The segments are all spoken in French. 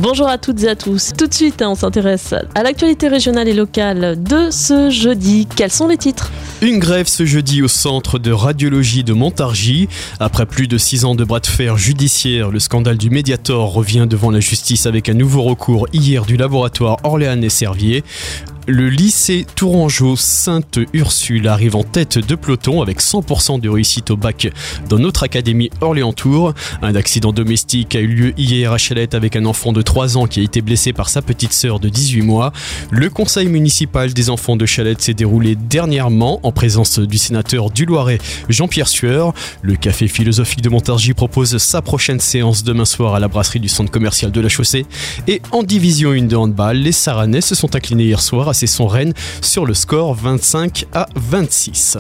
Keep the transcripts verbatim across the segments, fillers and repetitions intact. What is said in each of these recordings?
Bonjour à toutes et à tous. Tout de suite, hein, on s'intéresse à l'actualité régionale et locale de ce jeudi. Quels sont les titres ? Une grève ce jeudi au centre de radiologie de Montargis. Après plus de six ans de bras de fer judiciaire, le scandale du Mediator revient devant la justice avec un nouveau recours hier du laboratoire Orléanais-Servier. Le lycée Tourangeau Sainte-Ursule arrive en tête de peloton avec cent pour cent de réussite au bac dans notre académie Orléans-Tours. Un accident domestique a eu lieu hier à Chalette avec un enfant de trois ans qui a été blessé par sa petite sœur de dix-huit mois. Le conseil municipal des enfants de Chalette s'est déroulé dernièrement en présence du sénateur du Loiret Jean-Pierre Sueur. Le café philosophique de Montargis propose sa prochaine séance demain soir à la brasserie du centre commercial de la Chaussée. Et en division un de handball, les Saranais se sont inclinés hier soir à son Rennes sur le score vingt-cinq à vingt-six.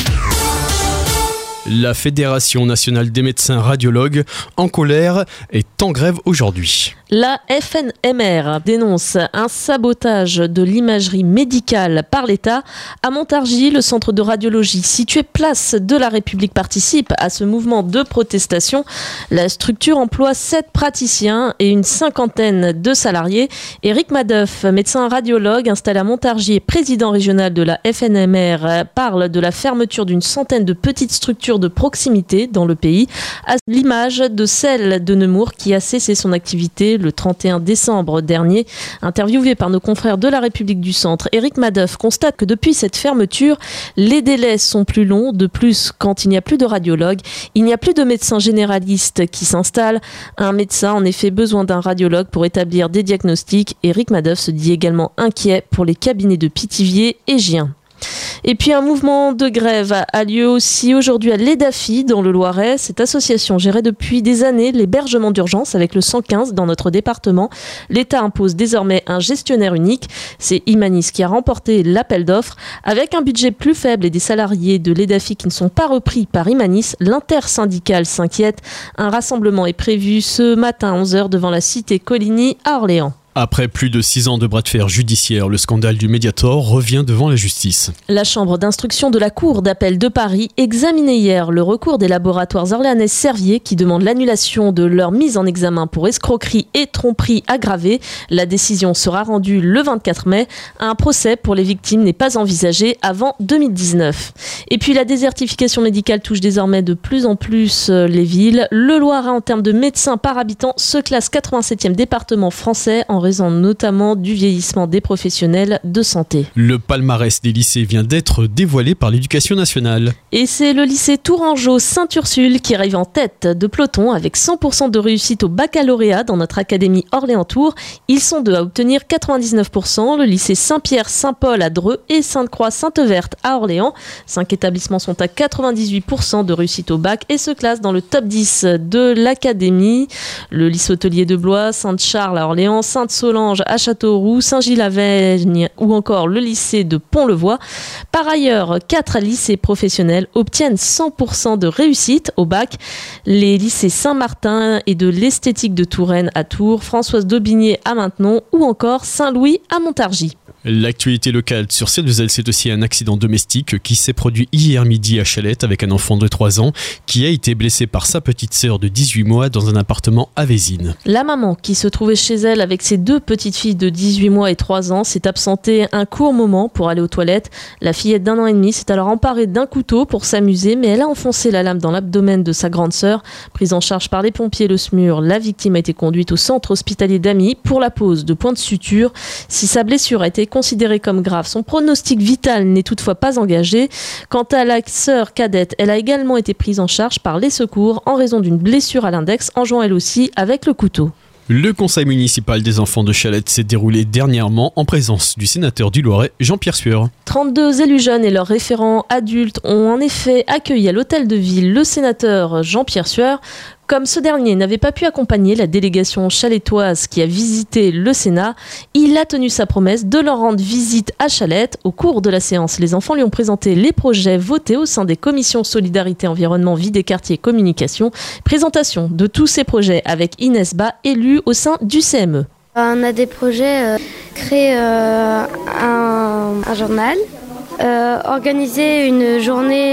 La Fédération nationale des médecins radiologues en colère est en grève aujourd'hui. La F N M R dénonce un sabotage de l'imagerie médicale par l'État. À Montargis, le centre de radiologie situé place de la République participe à ce mouvement de protestation. La structure emploie sept praticiens et une cinquantaine de salariés. Éric Madeuf, médecin radiologue installé à Montargis et président régional de la F N M R, parle de la fermeture d'une centaine de petites structures de proximité dans le pays, à l'image de celle de Nemours qui a cessé son activité le trente et un décembre dernier. Interviewé par nos confrères de la République du Centre, Éric Madeuf constate que depuis cette fermeture, les délais sont plus longs. De plus, quand il n'y a plus de radiologues, il n'y a plus de médecins généralistes qui s'installent. Un médecin a en effet besoin d'un radiologue pour établir des diagnostics. Éric Madeuf se dit également inquiet pour les cabinets de Pithiviers et Gien. Et puis un mouvement de grève a lieu aussi aujourd'hui à l'EDAFI dans le Loiret. Cette association gérait depuis des années l'hébergement d'urgence avec le cent quinze dans notre département. L'État impose désormais un gestionnaire unique. C'est Imanis qui a remporté l'appel d'offres. Avec un budget plus faible et des salariés de l'EDAFI qui ne sont pas repris par Imanis, l'intersyndicale s'inquiète. Un rassemblement est prévu ce matin à onze heures devant la cité Coligny à Orléans. Après plus de six ans de bras de fer judiciaire, le scandale du Mediator revient devant la justice. La chambre d'instruction de la Cour d'appel de Paris examinait hier le recours des laboratoires Orléanais-Servier qui demandent l'annulation de leur mise en examen pour escroquerie et tromperie aggravée. La décision sera rendue le vingt-quatre mai. Un procès pour les victimes n'est pas envisagé avant deux mille dix-neuf. Et puis la désertification médicale touche désormais de plus en plus les villes. Le Loiret, en termes de médecins par habitant, se classe quatre-vingt-septième département français en raison notamment du vieillissement des professionnels de santé. Le palmarès des lycées vient d'être dévoilé par l'Éducation nationale. Et c'est le lycée Tourangeau Sainte-Ursule qui arrive en tête de peloton avec cent pour cent de réussite au baccalauréat dans notre académie Orléans-Tours. Ils sont deux à obtenir quatre-vingt-dix-neuf pour cent. Le lycée Saint-Pierre-Saint-Paul à Dreux et Sainte-Croix-Sainte-Verte à Orléans. Cinq établissements sont à quatre-vingt-dix-huit pour cent de réussite au bac et se classent dans le top dix de l'académie. Le lycée hôtelier de Blois, Sainte-Charles à Orléans, Sainte Solange à Châteauroux, Saint-Gilles-la-Veigne ou encore le lycée de Pont-le-Voix. Par ailleurs, quatre lycées professionnels obtiennent cent pour cent de réussite au bac. Les lycées Saint-Martin et de l'esthétique de Touraine à Tours, Françoise d'Aubigné à Maintenon ou encore Saint-Louis à Montargis. L'actualité locale sur C deux L, c'est aussi un accident domestique qui s'est produit hier midi à Chalette avec un enfant de trois ans qui a été blessé par sa petite sœur de dix-huit mois dans un appartement à Vésines. La maman, qui se trouvait chez elle avec ses deux petites filles de dix-huit mois et trois ans, s'est absentée un court moment pour aller aux toilettes. La fillette d'un an et demi s'est alors emparée d'un couteau pour s'amuser, mais elle a enfoncé la lame dans l'abdomen de sa grande sœur. Prise en charge par les pompiers et le S M U R, la victime a été conduite au centre hospitalier d'Amy pour la pose de points de suture. Si sa blessure a été considérée comme grave, son pronostic vital n'est toutefois pas engagé. Quant à la sœur cadette, elle a également été prise en charge par les secours en raison d'une blessure à l'index, en jouant elle aussi avec le couteau. Le conseil municipal des enfants de Chalette s'est déroulé dernièrement en présence du sénateur du Loiret, Jean-Pierre Sueur. trente-deux élus jeunes et leurs référents adultes ont en effet accueilli à l'hôtel de ville le sénateur Jean-Pierre Sueur. Comme ce dernier n'avait pas pu accompagner la délégation chalettoise qui a visité le Sénat, il a tenu sa promesse de leur rendre visite à Chalette. Au cours de la séance, les enfants lui ont présenté les projets votés au sein des commissions Solidarité, Environnement, Vie des quartiers et Communication. Présentation de tous ces projets avec Inès Ba, élue au sein du C M E. On a des projets, euh, créer euh, un, un journal, euh, organiser une journée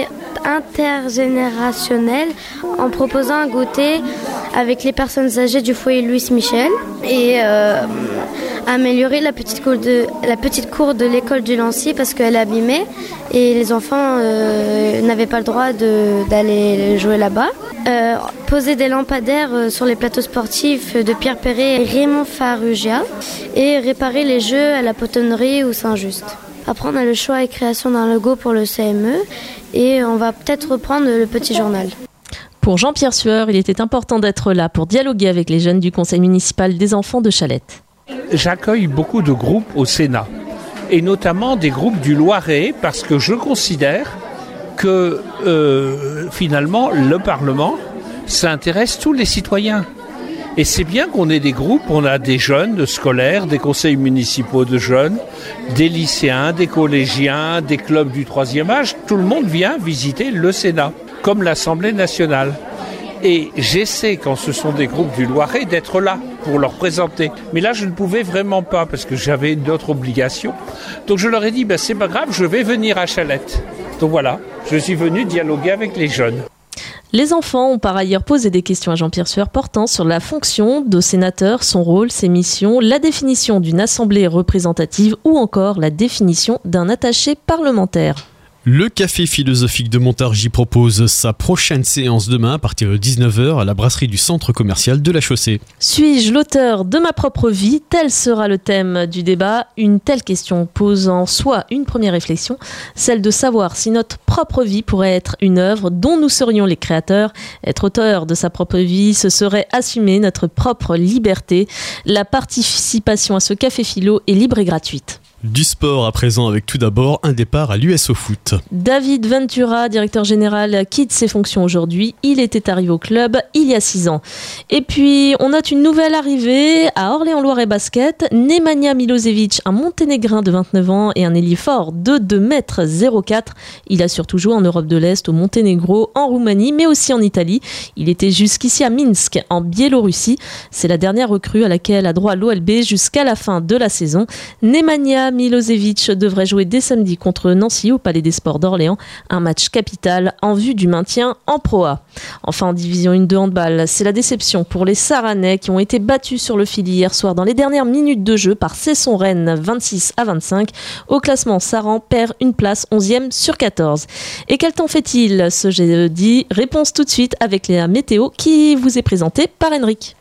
intergénérationnel en proposant un goûter avec les personnes âgées du foyer Louis Michel et euh, améliorer la petite cour de, la petite cour de l'école du Lancy parce qu'elle est abîmée et les enfants euh, n'avaient pas le droit de, d'aller jouer là-bas. Euh, poser des lampadaires sur les plateaux sportifs de Pierre Perret et Raymond Farrugia et réparer les jeux à la potonnerie ou Saint-Just. Après, on a le choix et création d'un logo pour le C M E et on va peut-être reprendre le petit journal. Pour Jean-Pierre Sueur, il était important d'être là pour dialoguer avec les jeunes du conseil municipal des enfants de Chalette. J'accueille beaucoup de groupes au Sénat, et notamment des groupes du Loiret, parce que je considère que euh, finalement le Parlement, ça intéresse tous les citoyens. Et c'est bien qu'on ait des groupes, on a des jeunes, de scolaires, des conseils municipaux de jeunes, des lycéens, des collégiens, des clubs du troisième âge, tout le monde vient visiter le Sénat, comme l'Assemblée nationale. Et j'essaie, quand ce sont des groupes du Loiret, d'être là pour leur présenter. Mais là, je ne pouvais vraiment pas parce que j'avais d'autres obligations. Donc je leur ai dit, ben, c'est pas grave, je vais venir à Chalette. Donc voilà, je suis venu dialoguer avec les jeunes. Les enfants ont par ailleurs posé des questions à Jean-Pierre Sueur portant sur la fonction de sénateur, son rôle, ses missions, la définition d'une assemblée représentative ou encore la définition d'un attaché parlementaire. Le Café philosophique de Montargis propose sa prochaine séance demain à partir de dix-neuf heures à la brasserie du centre commercial de la Chaussée. Suis-je l'auteur de ma propre vie ? Tel sera le thème du débat. Une telle question pose en soi une première réflexion, celle de savoir si notre propre vie pourrait être une œuvre dont nous serions les créateurs. Être auteur de sa propre vie, ce serait assumer notre propre liberté. La participation à ce café philo est libre et gratuite. Du sport à présent avec tout d'abord un départ à l'U S O Foot. David Ventura, directeur général, quitte ses fonctions aujourd'hui. Il était arrivé au club il y a six ans. Et puis, on note une nouvelle arrivée à Orléans-Loiret Basket. Nemanja Milosevic, un Monténégrin de vingt-neuf ans et un ailier fort de deux mètres zéro quatre. Il a surtout joué en Europe de l'Est, au Monténégro, en Roumanie, mais aussi en Italie. Il était jusqu'ici à Minsk, en Biélorussie. C'est la dernière recrue à laquelle a droit l'O L B jusqu'à la fin de la saison. Nemanja Milosevic devrait jouer dès samedi contre Nancy au Palais des Sports d'Orléans, un match capital en vue du maintien en Pro A. Enfin, en division un de handball, c'est la déception pour les Saranais qui ont été battus sur le fil hier soir dans les dernières minutes de jeu par Cesson-Rennes vingt-six à vingt-cinq. Au classement, Saran perd une place, onzième sur quatorze. Et quel temps fait-il ce jeudi ? Réponse tout de suite avec la météo qui vous est présentée par Henrik.